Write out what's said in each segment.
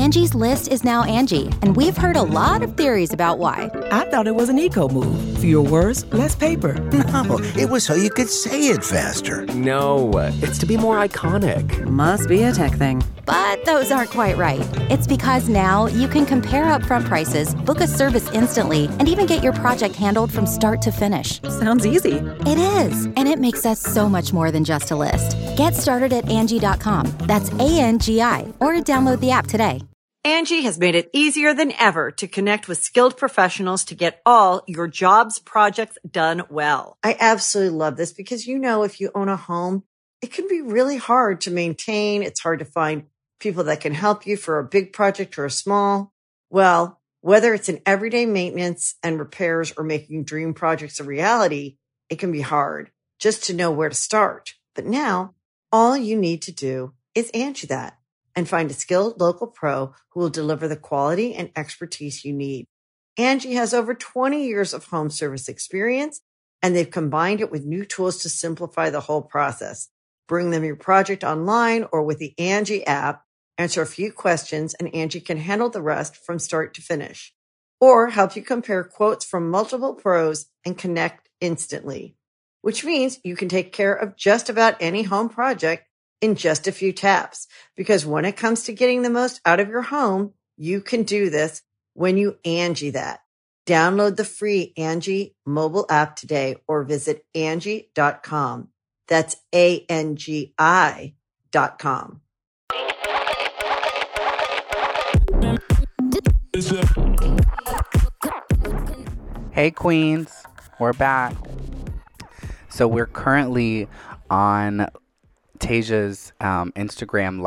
Angie's List is now Angie, and we've heard a lot of theories about why. I thought it was an eco move. Fewer words, less paper. No, it was so you could say it faster. No, it's to be more iconic. Must be a tech thing. But those aren't quite right. It's because now you can compare upfront prices, book a service instantly, and even get your project handled from start to finish. Sounds easy. It is, and it makes us so much more than just a list. Get started at Angie.com. That's ANGI, or download the app today. Angie has made it easier than ever to connect with skilled professionals to get all your jobs projects done well. I absolutely love this because, if you own a home, it can be really hard to maintain. It's hard to find people that can help you for a big project or a small. Well, whether it's in everyday maintenance and repairs or making dream projects a reality, it can be hard just to know where to start. But now all you need to do is Angie that and find a skilled local pro who will deliver the quality and expertise you need. Angie has over 20 years of home service experience, and they've combined it with new tools to simplify the whole process. Bring them your project online or with the Angie app, answer a few questions, and Angie can handle the rest from start to finish. Or help you compare quotes from multiple pros and connect instantly, which means you can take care of just about any home project in just a few taps. Because when it comes to getting the most out of your home, you can do this when you Angie that. Download the free Angie mobile app today or visit Angie.com. That's ANGI.com. Hey Queens, we're back. So we're currently on Tasia's Instagram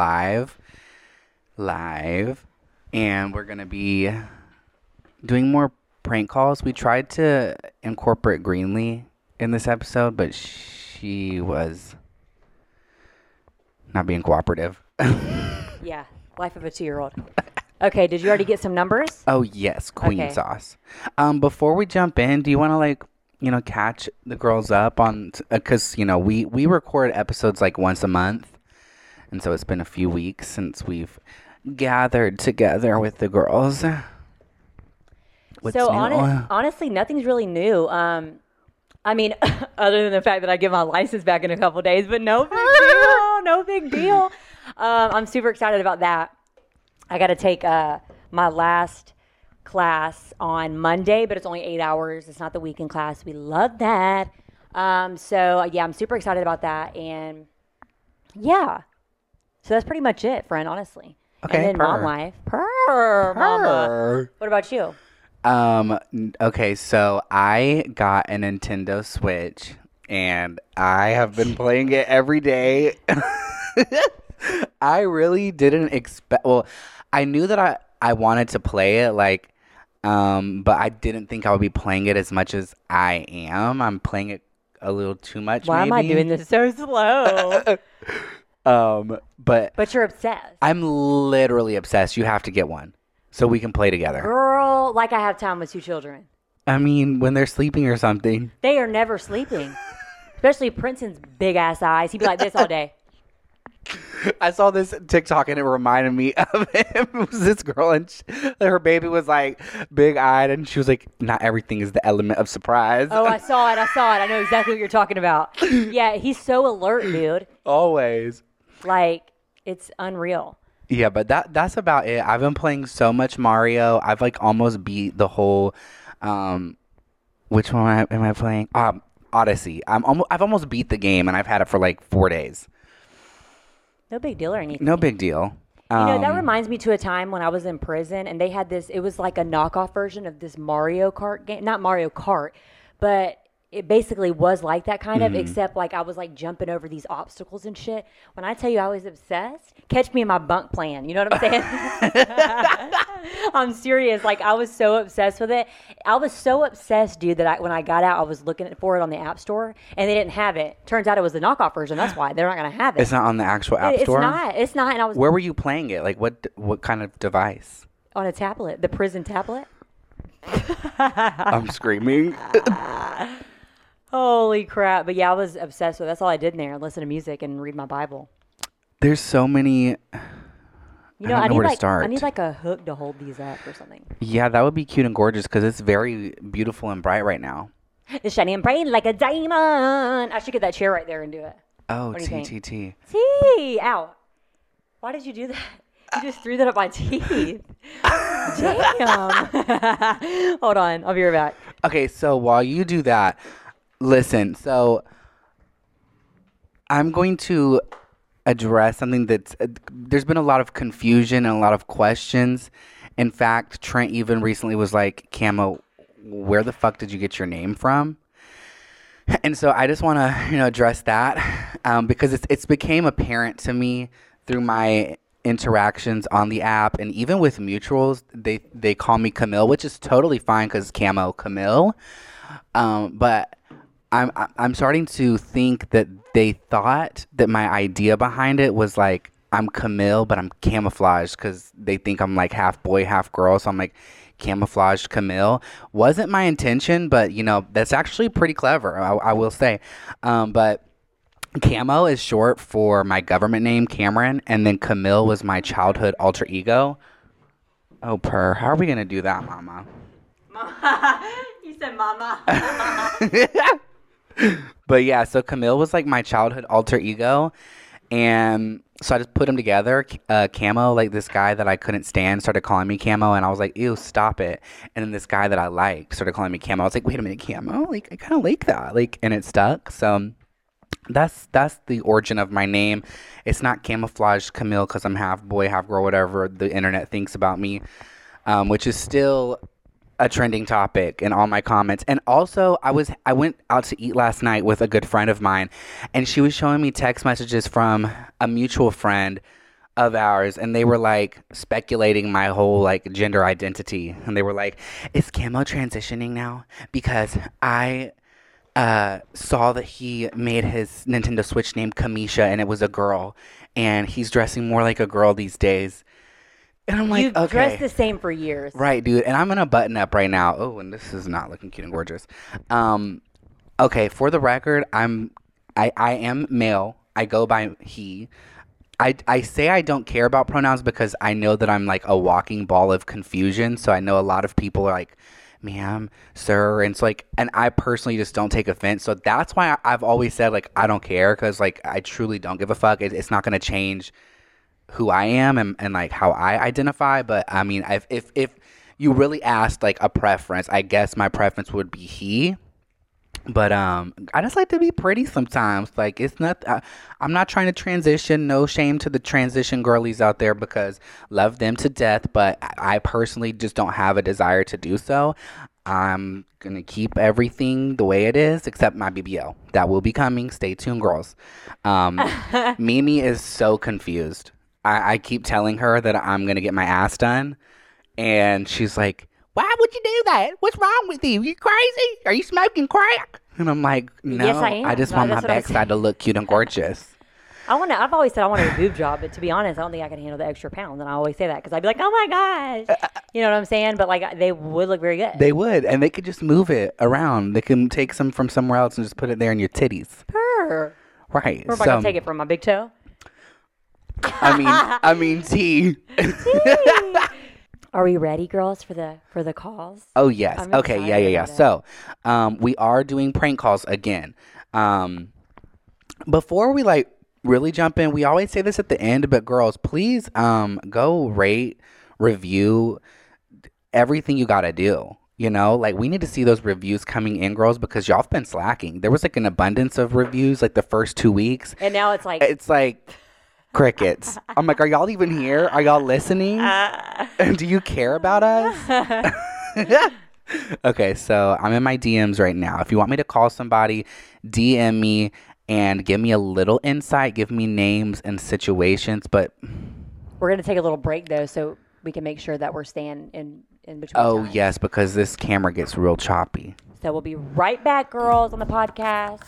live, and we're gonna be doing more prank calls. We tried to incorporate Greenlee in this episode, but she was not being cooperative. Yeah, life of a 2-year-old. Okay, did you already get some numbers? Oh yes, Queen Okay. Sauce. Before we jump in, do you want to catch the girls up on, because we record episodes like once a month, and so it's been a few weeks since we've gathered together with the girls. What's So new? honestly, nothing's really new. I mean, other than the fact that I get my license back in a couple days, but no big deal. No big deal. I'm super excited about that. I got to take my last class on Monday, but it's only 8 hours. It's not the weekend class. We love that. So yeah, I'm super excited about that. And yeah, so that's pretty much it, friend, honestly. Okay, And then mom purr. life. Purr, mama. What about you? Okay, so I got a Nintendo Switch, and I have been playing it every day. I really didn't expect. Well, I knew that I wanted to play it, but I didn't think I would be playing it as much as I am. I'm playing it a little too much. Why am I doing this so slow? But But you're obsessed. I'm literally obsessed. You have to get one so we can play together. Girl, like I have time with 2 children. I mean, when they're sleeping or something. They are never sleeping. Especially Princeton's big ass eyes. He'd be like this all day. I saw this TikTok and it reminded me of him. It was this girl and her baby was like big eyed and she was like, not everything is the element of surprise. Oh, I saw it. I know exactly what you're talking about. Yeah, he's so alert, dude. Always. Like, it's unreal. Yeah, but that's about it. I've been playing so much Mario. I've almost beat the whole which one am I playing? Odyssey. I've almost beat the game and I've had it for 4 days. No big deal or anything. No big deal. That reminds me to a time when I was in prison and they had this, it was like a knockoff version of this Mario Kart game. Not Mario Kart, but it basically was like that kind of, except I was jumping over these obstacles and shit. When I tell you I was obsessed, catch me in my bunk playing. You know what I'm saying? I'm serious. I was so obsessed with it. I was so obsessed, dude, that when I got out, I was looking for it on the App Store and they didn't have it. Turns out it was the knockoff version. That's why they're not going to have it. It's not on the actual App Store? It's not. And I was Where were you playing it? What kind of device? on a tablet, the prison tablet. I'm screaming. Holy crap. But yeah, I was obsessed with it. That's all I did in there. Listen to music and read my Bible. There's so many You know, I don't know where to start. I need like a hook to hold these up or something. Yeah, that would be cute and gorgeous because it's very beautiful and bright right now. It's shining and bright like a diamond. I should get that chair right there and do it. Oh, What do you T. See, ow. Why did you do that? You just threw that at my teeth. Damn. Hold on. I'll be right back. Okay, so while you do that, listen. So I'm going to address something that's there's been a lot of confusion and a lot of questions. In fact, Trent even recently was like, Camo, where the fuck did you get your name from? And so I just want to, address that because it's became apparent to me through my interactions on the app and even with mutuals, they call me Camille, which is totally fine because Camo Camille. But I'm starting to think that they thought that my idea behind it was like I'm Camille, but I'm camouflaged because they think I'm like half boy, half girl. So I'm like camouflaged Camille. Wasn't my intention, but that's actually pretty clever. I will say. But Camo is short for my government name, Cameron, and then Camille was my childhood alter ego. Oh, how are we gonna do that, Mama? You said Mama. But yeah, so Camille was like my childhood alter ego, and so I just put them together. Camo, like this guy that I couldn't stand, started calling me Camo, and I was like, ew, stop it. And then this guy that I liked started calling me Camo. I was like, wait a minute, Camo? Like, I kind of like that. Like, and it stuck. So that's the origin of my name. It's not camouflaged Camille because I'm half boy, half girl, whatever the internet thinks about me, which is still a trending topic in all my comments. And also, I went out to eat last night with a good friend of mine, and she was showing me text messages from a mutual friend of ours, and they were like speculating my whole like gender identity, and they were like, is Camo transitioning now? Because I saw that he made his Nintendo Switch name Kamisha, and it was a girl, and he's dressing more like a girl these days. And I'm like, You've okay. dressed the same for years. Right, dude. And I'm going to button up right now. Oh, and this is not looking cute and gorgeous. Okay, for the record, I am male. I go by he. I say I don't care about pronouns because I know that I'm like a walking ball of confusion. So I know a lot of people are like, ma'am, sir. And it's like, and I personally just don't take offense. So that's why I've always said like, I don't care, because like, I truly don't give a fuck. It's not going to change who I am and like how I identify. But I mean, if you really asked like a preference, I guess my preference would be he. But I just like to be pretty sometimes. Like, it's not, I'm not trying to transition. No shame to the transition girlies out there, because love them to death. But I personally just don't have a desire to do so. I'm going to keep everything the way it is, except my BBL. That will be coming. Stay tuned, girls. Mimi is so confused. I keep telling her that I'm going to get my ass done. And she's like, why would you do that? What's wrong with you? You crazy? Are you smoking crack? And I'm like, no, Yes, I am. I just want my backside to look cute and gorgeous. I've always said I wanted a boob job, but to be honest, I don't think I can handle the extra pounds. And I always say that because I'd be like, oh my gosh. You know what I'm saying? But like, they would look very good. They would. And they could just move it around. They can take some from somewhere else and just put it there in your titties. Purr. Right. Where am I going to take it from? My big toe? I mean, T. Are we ready, girls, for the calls? Oh, yes. I'm Okay, yeah. excited. So, we are doing prank calls again. Before we, like, really jump in, we always say this at the end, but girls, please go rate, review everything you got to do. You know, like, we need to see those reviews coming in, girls, because y'all have been slacking. There was, like, an abundance of reviews, like, the first 2 weeks. And now it's like crickets. I'm like, are y'all even here? Are y'all listening? Do you care about us? Okay, so I'm in my DMs right now. If you want me to call somebody, DM me and give me a little insight. Give me names and situations. But we're going to take a little break, though, so we can make sure that we're staying in between oh, times. yes, because this camera gets real choppy. So we'll be right back, girls, on the podcast.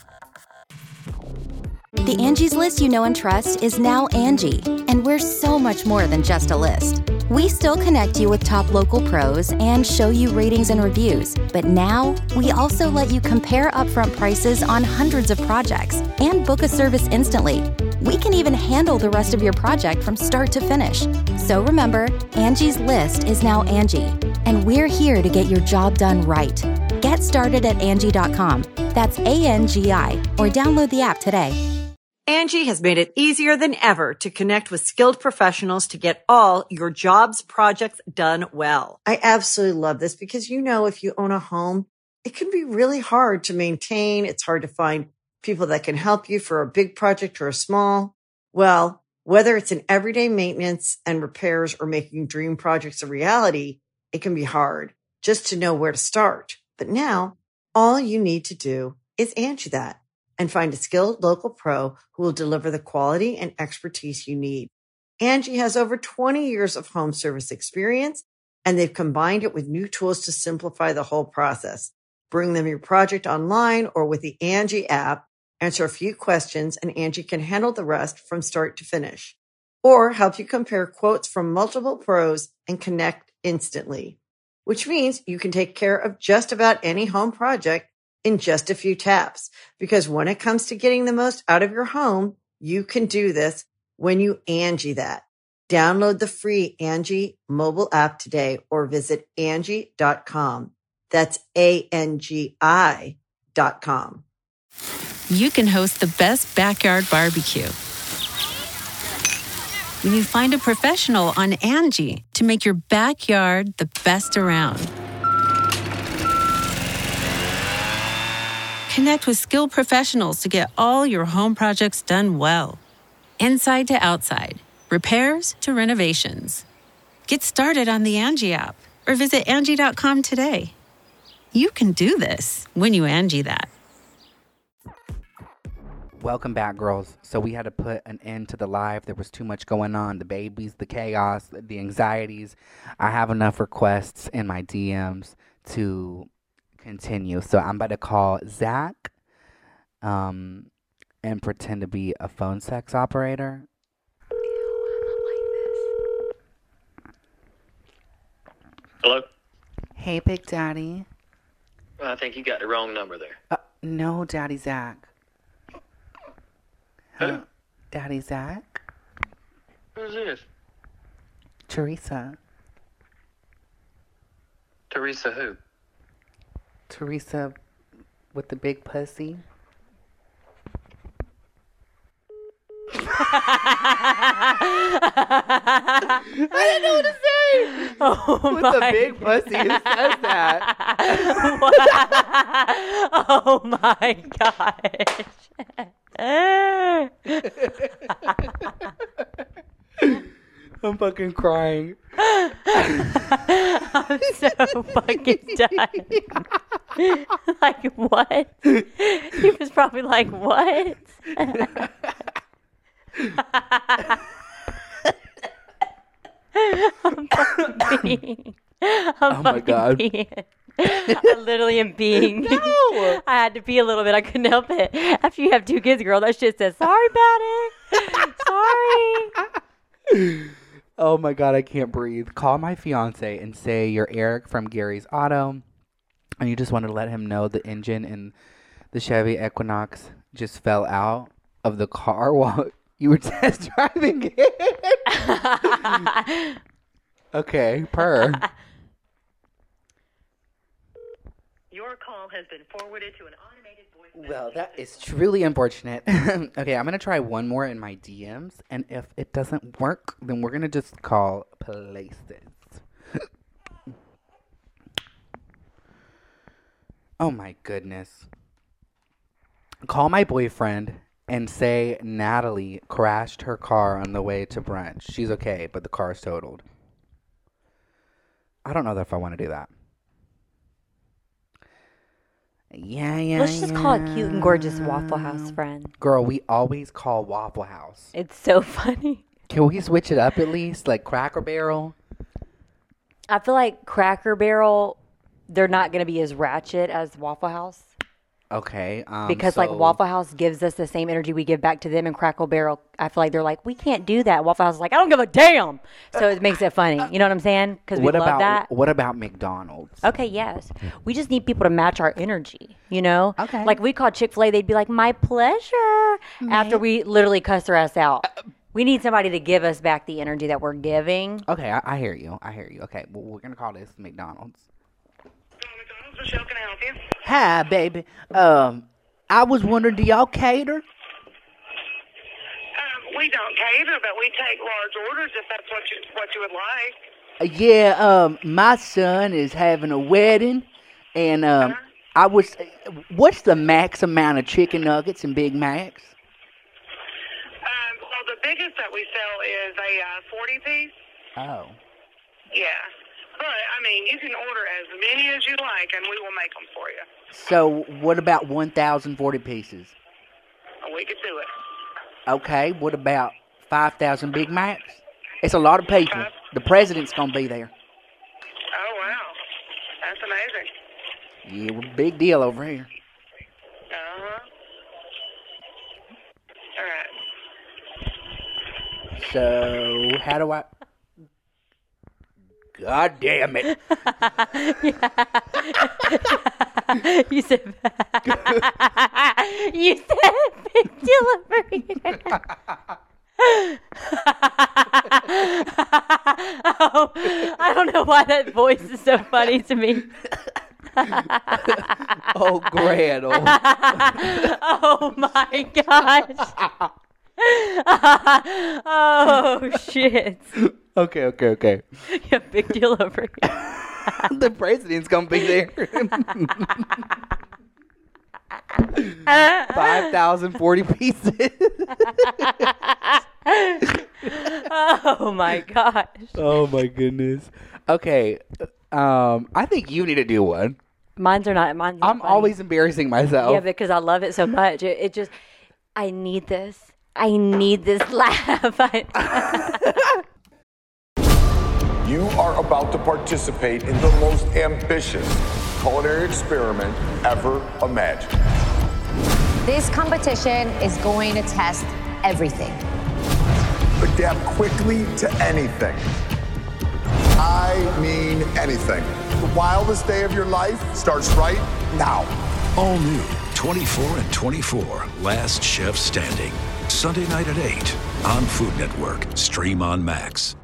The Angie's List you know and trust is now Angie, and we're so much more than just a list. We still connect you with top local pros and show you ratings and reviews, but now we also let you compare upfront prices on hundreds of projects and book a service instantly. We can even handle the rest of your project from start to finish. So remember, Angie's List is now Angie, and we're here to get your job done right. Get started at Angie.com. That's ANGI, or download the app today. Angie has made it easier than ever to connect with skilled professionals to get all your jobs projects done well. I absolutely love this because, you know, if you own a home, it can be really hard to maintain. It's hard to find people that can help you for a big project or a small. Well, whether it's in everyday maintenance and repairs or making dream projects a reality, it can be hard just to know where to start. But now all you need to do is Angie that and find a skilled local pro who will deliver the quality and expertise you need. Angie has over 20 years of home service experience, and they've combined it with new tools to simplify the whole process. Bring them your project online or with the Angie app. Answer a few questions, and Angie can handle the rest from start to finish. Or help you compare quotes from multiple pros and connect instantly, which means you can take care of just about any home project in just a few taps. Because when it comes to getting the most out of your home, you can do this when you Angie that. Download the free Angie mobile app today or visit Angie.com. That's ANGI.com. You can host the best backyard barbecue when you find a professional on Angie to make your backyard the best around. Connect with skilled professionals to get all your home projects done well. Inside to outside, repairs to renovations. Get started on the Angie app or visit Angie.com today. You can do this when you Angie that. Welcome back, girls. So we had to put an end to the live. There was too much going on. The babies, the chaos, the anxieties. I have enough requests in my DMs to continue. So I'm about to call Zach and pretend to be a phone sex operator. Hello? Hey, Big Daddy. I think you got the wrong number there. No, Daddy Zach. Who? Daddy Zach? Who's this? Teresa. Teresa who? Teresa with the big pussy. I didn't know what to say. Oh, with the big pussy, who says that? Oh my gosh. I'm fucking crying. I'm so fucking done. Like, what? He was probably like, what? I'm fucking peeing. Oh my God. Peeing. I literally am peeing. No. I had to pee a little bit. I couldn't help it. After you have two kids, girl, that shit says, sorry about it. Sorry. Oh my God, I can't breathe. Call my fiance and say you're Eric from Gary's Auto, and you just wanted to let him know the engine in the Chevy Equinox just fell out of the car while you were test driving it. Okay, per. Your call has been forwarded to an automated voice message. Well, that is truly unfortunate. Okay, I'm going to try one more in my DMs, and if it doesn't work, then we're going to just call places. Oh my goodness. Call my boyfriend and say Natalie crashed her car on the way to brunch. She's okay, but the car's totaled. I don't know if I want to do that. Yeah. Let's just call it Cute and Gorgeous Waffle House friend. Girl, we always call Waffle House. It's so funny. Can we switch it up at least? Like Cracker Barrel? I feel like Cracker Barrel, they're not going to be as ratchet as Waffle House. Okay. Because like Waffle House gives us the same energy we give back to them, and Crackle Barrel, I feel like they're like, we can't do that. Waffle House is like, I don't give a damn. So it makes it funny. You know what I'm saying? Because we love that. What about McDonald's? Okay, yes. We just need people to match our energy, you know? Okay. Like we called Chick-fil-A, they'd be like, my pleasure. After we literally cuss their ass out. We need somebody to give us back the energy that we're giving. Okay, I hear you. Okay, well, we're going to call this McDonald's. McDonald's, Michelle, can I help you? Hi, baby. I was wondering, do y'all cater? We don't cater, but we take large orders if that's what you would like. Yeah, my son is having a wedding, and what's the max amount of chicken nuggets and Big Macs? Well, the biggest that we sell is a 40-piece. Oh. Yeah. But, I mean, you can order as many as you like, and we will make them for you. So, what about 1,040 pieces? We could do it. Okay, what about 5,000 Big Macs? It's a lot of people. The president's going to be there. Oh, wow. That's amazing. Yeah, we're a big deal over here. Uh-huh. All right. So, how do I... God damn it. You said big delivery. Oh, I don't know why that voice is so funny to me. Oh, Gretel. Oh, my gosh. Oh, shit. Okay. Yeah, big deal over here. The president's going to be there. 5,040 pieces. Oh, my gosh. Oh, my goodness. Okay. I think you need to do one. Mine's not I'm funny. always embarrassing myself. Yeah, because I love it so much. It just, I need this laugh. You are about to participate in the most ambitious culinary experiment ever imagined. This competition is going to test everything. Adapt quickly to anything. I mean anything. The wildest day of your life starts right now. All new 24 and 24, Last Chef Standing. Sunday night at 8 on Food Network. Stream on Max.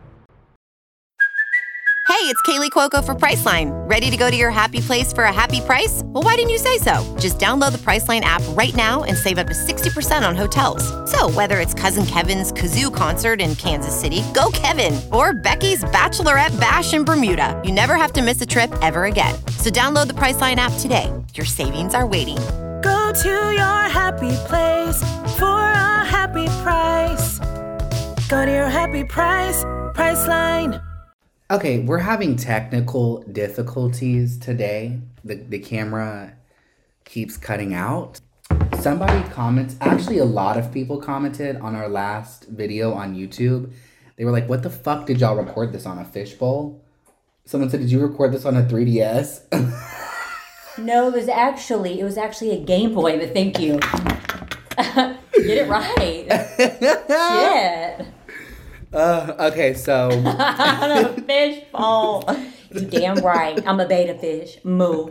Hey, it's Kaylee Cuoco for Priceline. Ready to go to your happy place for a happy price? Well, why didn't you say so? Just download the Priceline app right now and save up to 60% on hotels. So whether it's Cousin Kevin's Kazoo Concert in Kansas City, go Kevin, or Becky's Bachelorette Bash in Bermuda, you never have to miss a trip ever again. So download the Priceline app today. Your savings are waiting. Go to your happy place for a happy price. Go to your happy price, Priceline. Okay, we're having technical difficulties today. The camera keeps cutting out. Somebody comments, actually a lot of people commented on our last video on YouTube. They were like, what the fuck did y'all record this on, a fishbowl? Someone said, did you record this on a 3DS? No, it was actually a Game Boy, but thank you. Get it right. Shit. Okay, so... On a fish bowl. You damn right. I'm a beta fish. Moo.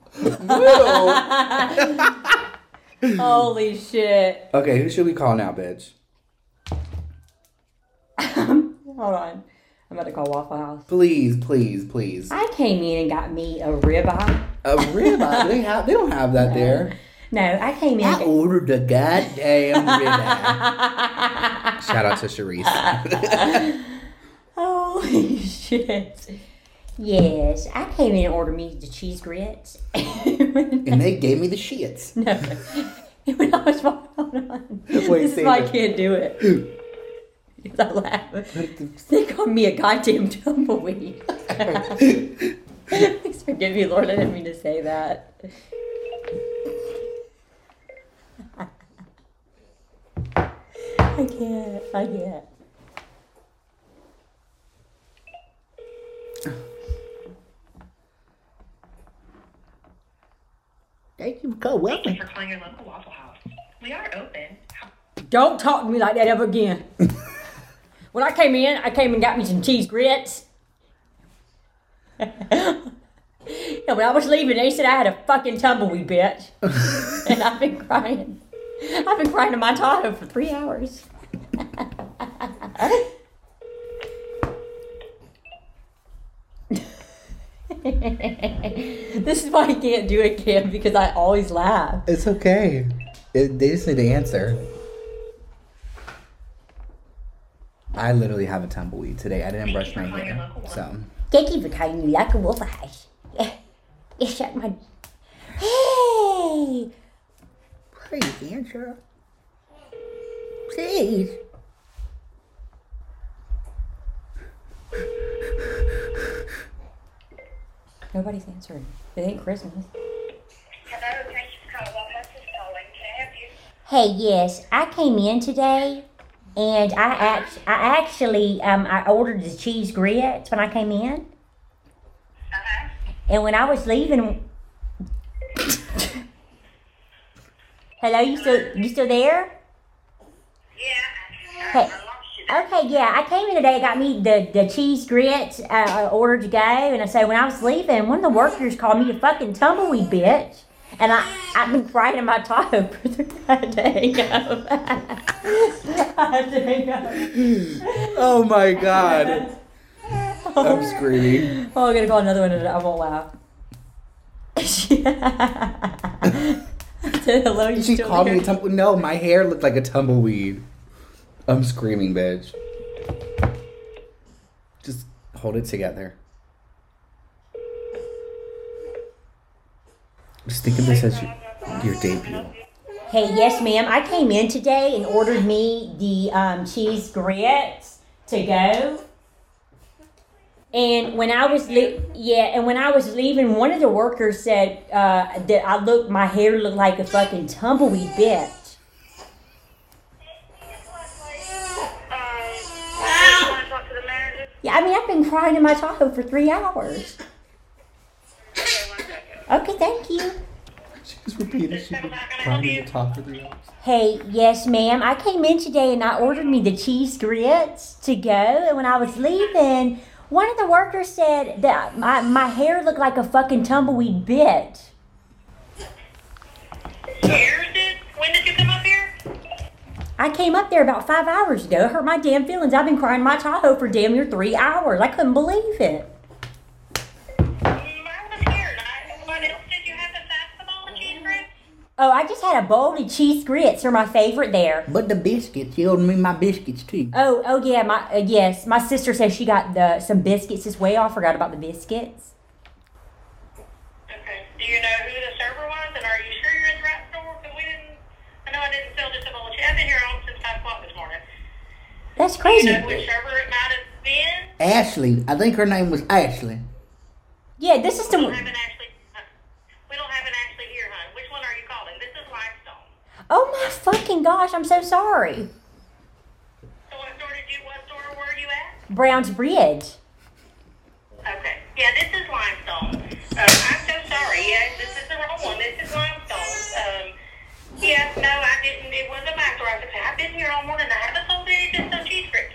Holy shit. Okay, who should we call now, bitch? Hold on. I'm about to call Waffle House. Please. I came in and got me a ribeye. A ribeye? They don't have that there. No, I came in. I ordered a goddamn ribeye. Shout out to Sharice. Holy shit. Yes, I came in and ordered me the cheese grits. And they gave me the shits. No. When I was walking on. Wait, this is why I can't do it. Because I laugh. They called me a goddamn tumbleweed. Please forgive me, Lord. I didn't mean to say that. I can't. Thank you for calling. Thank you for calling your local Waffle House. We are open. Don't talk to me like that ever again. When I came and got me some cheese grits. Yeah, when I was leaving, they said I had a fucking tumbleweed, bitch. And I've been crying. I've been crying in my Tahoe for 3 hours. This is why I can't do it, Kim, because I always laugh. It's okay. They just need to answer. I literally have a tumbleweed today. I didn't brush my hair, so. Thank you for calling me like a Waffle House. It's like my... Hey! Please answer. Please. Nobody's answering. It ain't Christmas. Hello, thank you for calling. Waffle House is calling. Can I help you? Hey, yes, I came in today, and I ordered the cheese grits when I came in. And when I was leaving, hello, you still there? Yeah. Hey, okay, yeah, I came in today, got me the cheese grits ordered to go, and I said when I was leaving, one of the workers called me a fucking tumbleweed bitch, and I've been crying in my Tahoe for that day. Oh my god. I'm screaming. Oh, I'm gonna call another one and I won't laugh. Hello, you She still called there? me a tumbleweed. No, my hair looked like a tumbleweed. I'm screaming, bitch. Just hold it together. Just think of this as your debut. Hey, yes, ma'am. I came in today and ordered me the cheese grits to go. And when I was leaving, one of the workers said that my hair looked like a fucking tumbleweed bitch. Yeah, I mean, I've been crying in my Tahoe for 3 hours. Okay, thank you. She just repeated she's been crying in the top for 3 hours. Hey, yes, ma'am. I came in today and I ordered me the cheese grits to go. And when I was leaving, one of the workers said that my hair looked like a fucking tumbleweed bitch. When did you come up here? I came up there about 5 hours ago. It hurt my damn feelings. I've been crying my Tahoe for damn near 3 hours. I couldn't believe it. Oh, I just had a bowl of cheese grits. They're my favorite there. But the biscuits, you owed me my biscuits too. Oh yeah, yes. My sister says she got some biscuits as well. I forgot about the biscuits. Okay. Do you know who the server was, and are you sure you're in the right store? Because I know I didn't fill just a bowl of cheese. I've been here home since 5 o'clock this morning. That's crazy. Do you know which server it might have been? Ashley. I think her name was Ashley. Yeah, this is the one. We don't have an Ashley here, hon. Which one are you calling? This is Limestone. Oh my fucking gosh, I'm so sorry. So what store were you at? Brown's Bridge. Okay. Yeah, this is Limestone. I'm so sorry. Yeah, this is the wrong one. This is Limestone. Yeah, no, I didn't. It was a back door. I said, I've been here all morning. I haven't sold any just some cheese grits.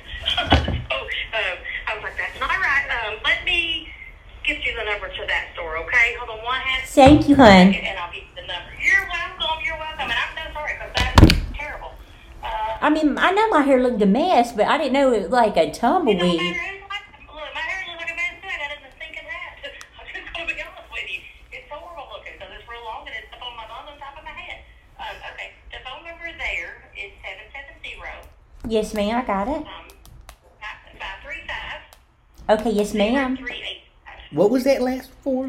I was like, that's not right. Let me get you the number to that store, okay? Hold on one half. Thank you, hon. And I'll get you the number. You're welcome. And I'm so sorry because that's terrible. I mean, I know my hair looked a mess, but I didn't know it was like a tumbleweed. Look, my hair looks like a mess too. I got it in the stinking hat. I'm just going to be honest with you. It's horrible looking because it's real long and it's up on my bun on top of my head. Okay, the phone number there is 770. Yes, ma'am, I got it. 535. Okay, yes, ma'am. 0385. What was that last for?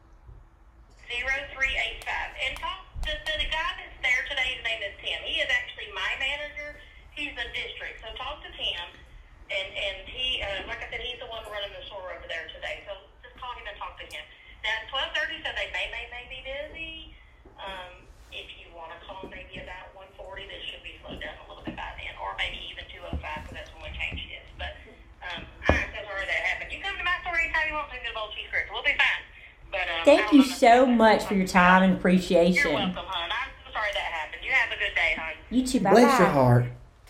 0385. And talk to the guy that's there today. His name is Tim. He is actually my manager. He's the district. So talk to Tim. And he, like I said, he's the one running the store over there today. So just call him and talk to him. Now it's 12:30, so they may be busy. If you want to call maybe about 1:40, this should be slowed down a little bit by then, or maybe even 2:05 because that's when we change shifts. But I'm so sorry that happened. You come to my store anytime you want to get a bowl of cheese grits. We'll be fine. But thank you so much for your time and appreciation. You're welcome, hon. I'm sorry that happened. You have a good day, hon. You too. Bye. Bless your heart.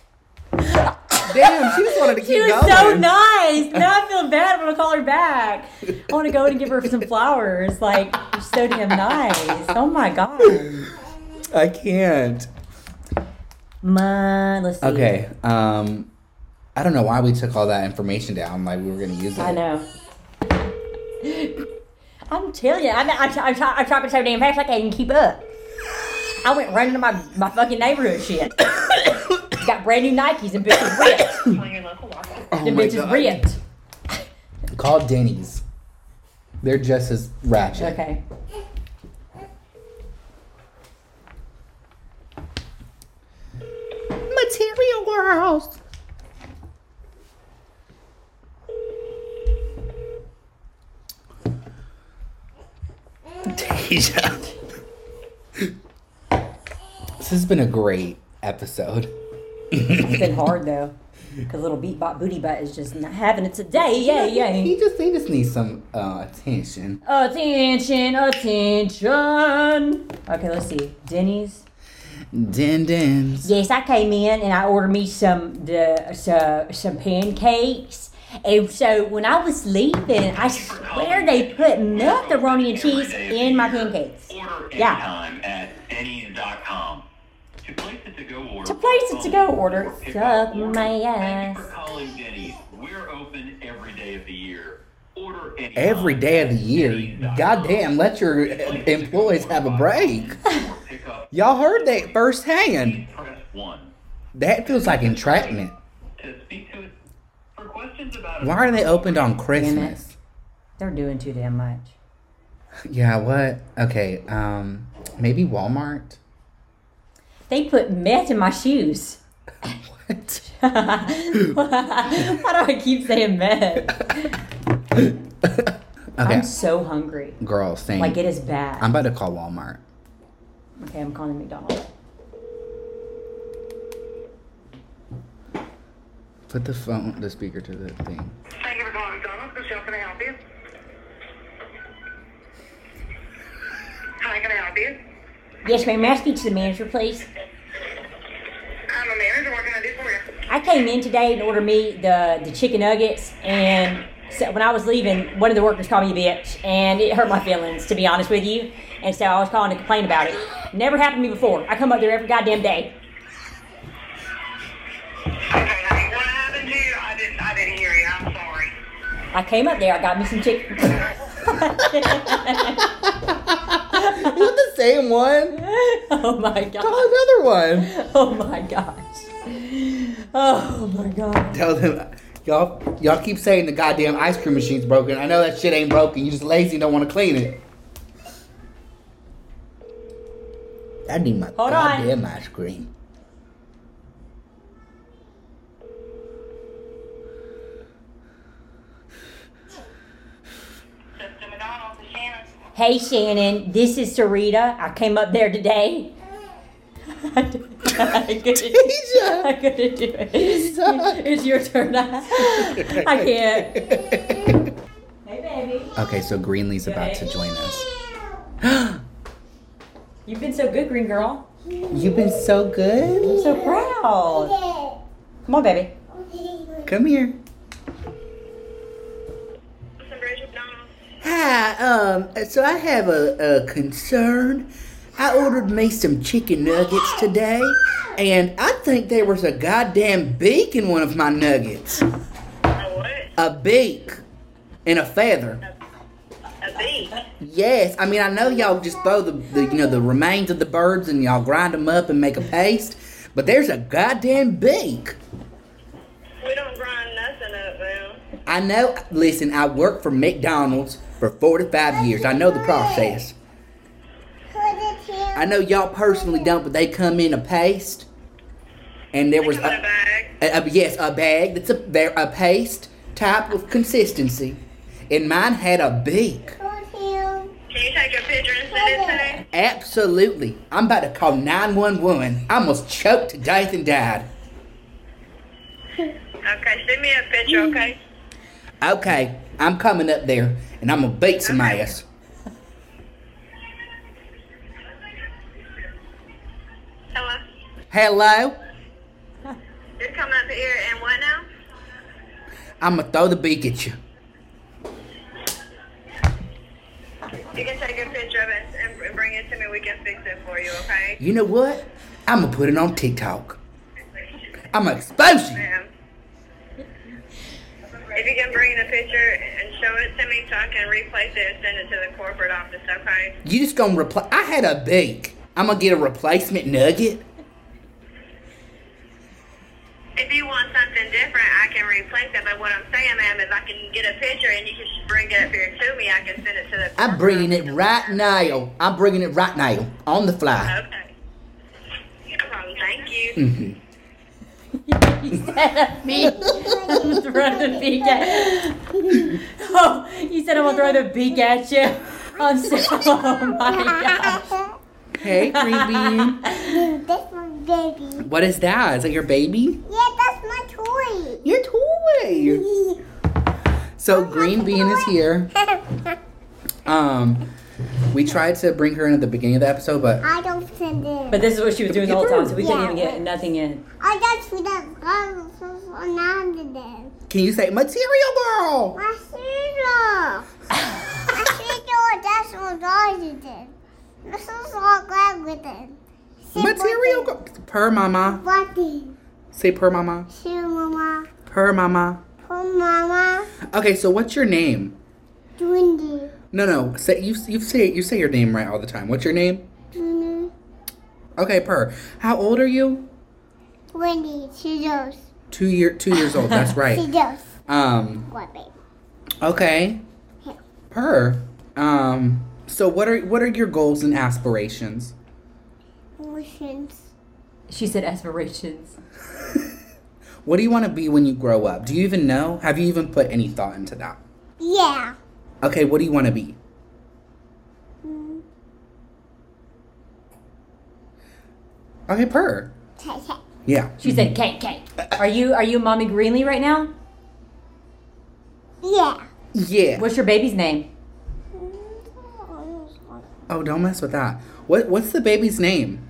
Damn, she just wanted to keep She was going. so nice. Now I feel bad. I'm gonna call her back. I want to go and give her some flowers. Like, you're so damn nice. Oh my god. I can't. Let's see. Okay. I don't know why we took all that information down. Like we were gonna use it. I know. I'm telling you, I'm talking so damn fast I can't even keep up. I went running to my fucking neighborhood shit. Got brand new Nikes and bitches ripped. The bitches ripped. Call Denny's. They're just as ratchet. Okay. Material Girls. Deja. This has been a great episode. It's been hard though, because little booty butt is just not having it today. Yay. He just needs some attention. Attention. Okay, let's see. Denny's. Dens. Yes, I came in and I ordered me some pancakes. And so when I was leaving, I swear they put macaroni and cheese in my pancakes. Anytime at Denny's.com. To place it to go order. Suck my ass. Thank you for calling Denny's. We're open every day of the year. Order anytime. Every day of the year. Goddamn, let your employees have a break. Y'all heard that firsthand. Press 1. That feels like entrapment. To speak to it for questions about Why are they opened on Christmas? They're doing too damn much. Yeah, what? Okay, maybe Walmart? They put meth in my shoes. What? Why do I keep saying meth? Okay. I'm so hungry. Girl, same. Like, it is bad. I'm about to call Walmart. Okay, I'm calling McDonald's. Put the speaker to the thing. Thank you for calling McDonald's. Michelle, can I help you? Hi, can I help you? Yes, ma'am. May I speak to the manager, please? I'm a manager. What can I do for you? I came in today and ordered me the chicken nuggets, and so when I was leaving, one of the workers called me a bitch, and it hurt my feelings, to be honest with you. And so I was calling to complain about it. Never happened to me before. I come up there every goddamn day. Okay, honey, what happened to you? I didn't hear you. I'm sorry. I came up there. I got me some chicken. Is it the same one? Oh my god. Call another one. Oh my gosh. Oh my god. Tell them, y'all keep saying the goddamn ice cream machine's broken. I know that shit ain't broken. You just lazy and don't want to clean it. I need my goddamn ice cream. Hey Shannon, this is Sarita. I came up there today. I couldn't do it. It's your turn. I can't. Hey baby. Okay, so Greenlee's about to join us. You've been so good, green girl. You've been so good. I'm so proud. Come on, baby. Come here. Hi, so I have a concern. I ordered me some chicken nuggets today, and I think there was a goddamn beak in one of my nuggets. A what? A beak and a feather. A beak? Yes, I mean I know y'all just throw the remains of the birds and y'all grind them up and make a paste, but there's a goddamn beak. We don't grind nothing up, man. I know. Listen, I worked for McDonald's for 45 years. I know the process. I know y'all personally don't, but they come in a paste, and there was a bag. Yes, a bag. They're a paste type of consistency, and mine had a beak. Can you take a picture and send it to me? Absolutely. I'm about to call 911. I almost choked to death and died. Okay, send me a picture, okay? Okay, I'm coming up there, and I'm gonna beat some ass. Hello? You're coming up here and what now? I'ma throw the beak at you. You can take a picture of it and bring it to me. We can fix it for you, okay? You know what? I'ma put it on TikTok. I'ma expose you. Ma'am. If you can bring the picture and show it to me so I can replace it and send it to the corporate office, okay? You just gonna replace? I had a beak. I'm gonna get a replacement nugget. If you want something different, I can replace it. But what I'm saying, ma'am, is I can get a picture and you can just bring it up here to me. I can send it to the corporate I'm bringing it right now. I'm bringing it right now on the fly. Okay. No problem. Thank you. Mm-hmm. You said a beak. Throw the beak at Oh, you said I'm gonna throw the beak at you. I'm so, oh my gosh. Hey, Green Bean. That's my baby. What is that? Is that your baby? Yeah, that's my toy. Your toy. So Green Bean is here. We tried to bring her in at the beginning of the episode, but I don't send it. But this is what she was doing the whole time, so we couldn't even get nothing in. I just feel that can you say material girl? Material. Material, that's what I did. This is all glad with it. Material girl. Purr mama. What? Say purr mama. Say mama. Purr mama. Purr mama. Okay, so what's your name? Dwindly. No. Say you say your name right all the time. What's your name? Dwindly. Okay, Purr. How old are you? 20. She goes. 2 years old. That's right. She goes. What, baby? Okay. Yeah. Purr. So what are your goals and aspirations? Emotions. She said aspirations. What do you want to be when you grow up? Do you even know? Have you even put any thought into that? Yeah. Okay, what do you want to be? Okay, Purr. Yeah. She said cake. Are you Mommy Greenlee right now? Yeah. Yeah. What's your baby's name? Oh, don't mess with that. What's the baby's name?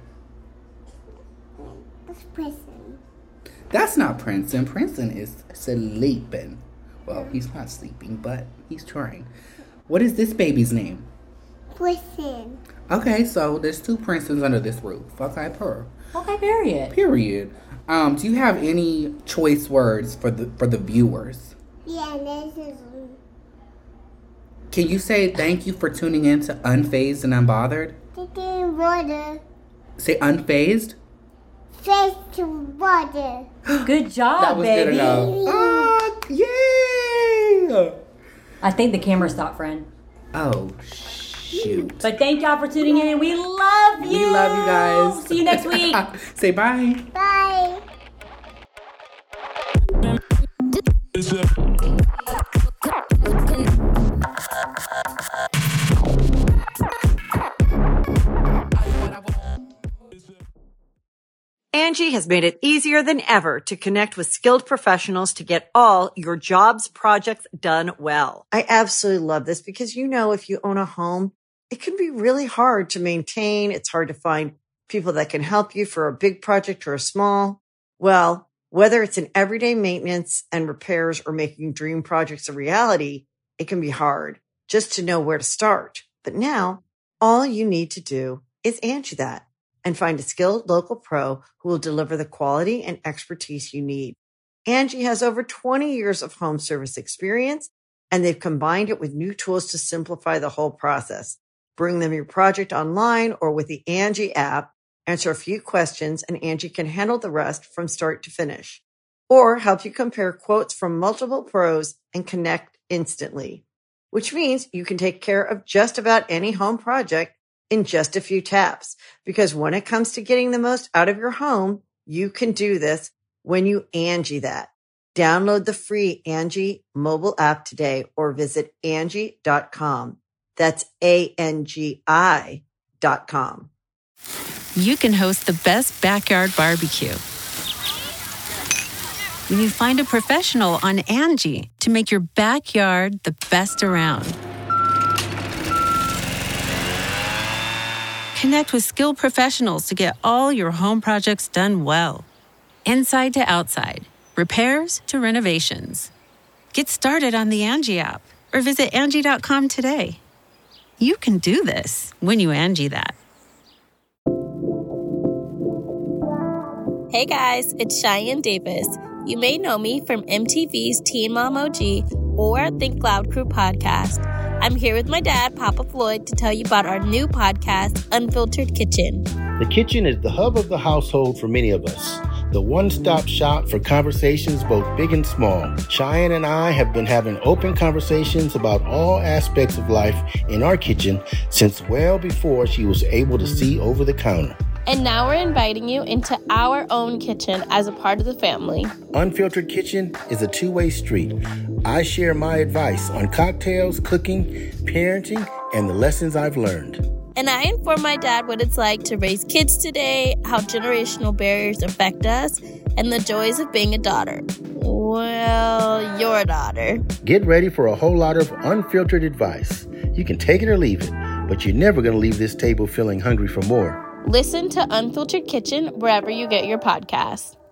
It's Princeton. That's not Princeton. Princeton is sleeping. Well, he's not sleeping, but he's trying. What is this baby's name? Princeton. Okay, so there's 2 Princetons under this roof. Okay, Purr. Okay, period. Period. Do you have any choice words for the viewers? Yeah, this is. Can you say thank you for tuning in to Unfazed and Unbothered? Water. Say unfazed. Face to water. Good job, That was baby. good enough. Yay! I think the camera stopped, friend. Oh, shoot. But thank y'all for tuning in. We love you. We love you guys. See you next week. Say bye. Bye. Angie has made it easier than ever to connect with skilled professionals to get all your jobs projects done well. I absolutely love this because, if you own a home, it can be really hard to maintain. It's hard to find people that can help you for a big project or a small. Well, whether it's in everyday maintenance and repairs or making dream projects a reality, it can be hard just to know where to start. But now all you need to do is Angie that and find a skilled local pro who will deliver the quality and expertise you need. Angie has over 20 years of home service experience, and they've combined it with new tools to simplify the whole process. Bring them your project online or with the Angie app, answer a few questions, and Angie can handle the rest from start to finish. Or help you compare quotes from multiple pros and connect instantly, which means you can take care of just about any home project in just a few taps. Because when it comes to getting the most out of your home, you can do this when you Angie that. Download the free Angie mobile app today or visit Angie.com. That's ANGI.com. You can host the best backyard barbecue when you find a professional on Angie to make your backyard the best around. Connect with skilled professionals to get all your home projects done well. Inside to outside, repairs to renovations. Get started on the Angie app or visit Angie.com today. You can do this when you Angie that. Hey guys, it's Cheyenne Davis. You may know me from MTV's Teen Mom OG or Think Loud Crew podcast. I'm here with my dad, Papa Floyd, to tell you about our new podcast, Unfiltered Kitchen. The kitchen is the hub of the household for many of us. The one-stop shop for conversations both big and small. Cheyenne and I have been having open conversations about all aspects of life in our kitchen since well before she was able to see over the counter. And now we're inviting you into our own kitchen as a part of the family. Unfiltered Kitchen is a two-way street. I share my advice on cocktails, cooking, parenting, and the lessons I've learned. And I inform my dad what it's like to raise kids today, how generational barriers affect us, and the joys of being a daughter. Well, your daughter. Get ready for a whole lot of unfiltered advice. You can take it or leave it, but you're never going to leave this table feeling hungry for more. Listen to Unfiltered Kitchen wherever you get your podcasts.